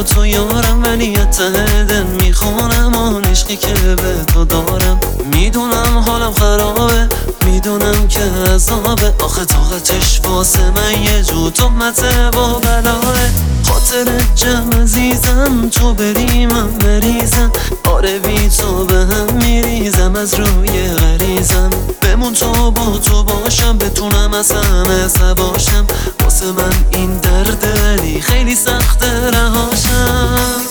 تو یارم ولی اتهدن میخونم اون عشقی که به تو دارم. میدونم حالم خرابه، میدونم که عذابه، آخه طاقتش واسه من یه جو تهمته و بلاه. خاطر جمع عزیزم تو بری من مریضم، آره بی تو به هم میریزم از روی غریزم. بمون تو با تو باشم، بتونم از همه سباشم، واسه من این درد ولی خیلی سخته رهاشم.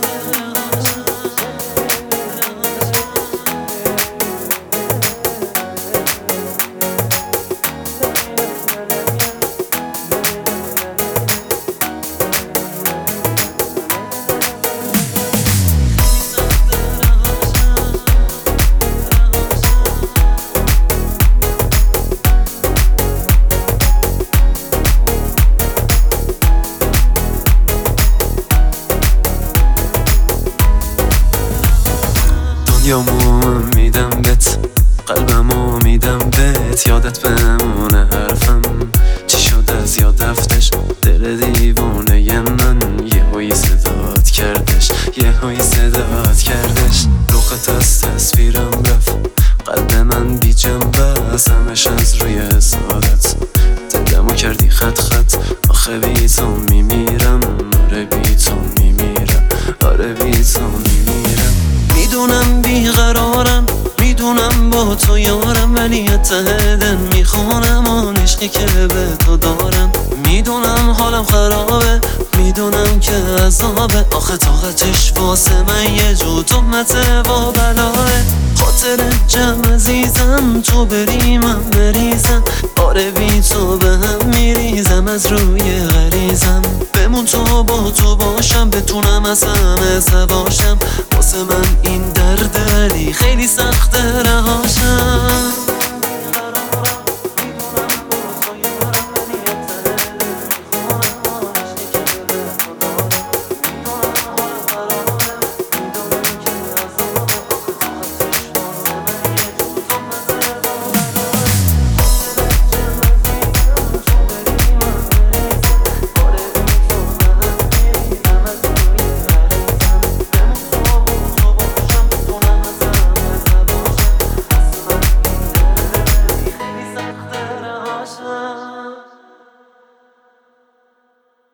دنیامو میدم بهت، قلبمو میدم بهت، یادت بمونه حرفم چی شد از یاد رفتش. دل دیوونه ی من یهویی صدات کردش، یهویی صدات کردش. روخت از تصویرم رفت، قلب من بی جنبه است، همش از روی سادت دلمو کردی خط خط. آخه بی تو میمیرم، آره بی تو میمیرم، آره بی تو میمیرم. میدونم بیقرارم، میدونم با تو یارم ولی اتهدن میخونم اون عشقی که به تو دارم. میدونم حالم خرابه، میدونم که عذابه، آخه طاقتش واسه من یه جو تهمته و بلاه. خاطر جمع عزیزم تو بری من مریضم، آره بی تو به هم میریزم از روی غریزم. بمون تو با تو باشم، بتونم از همه سباشم، واسه من این درد ولی خیلی سخته رهاشم.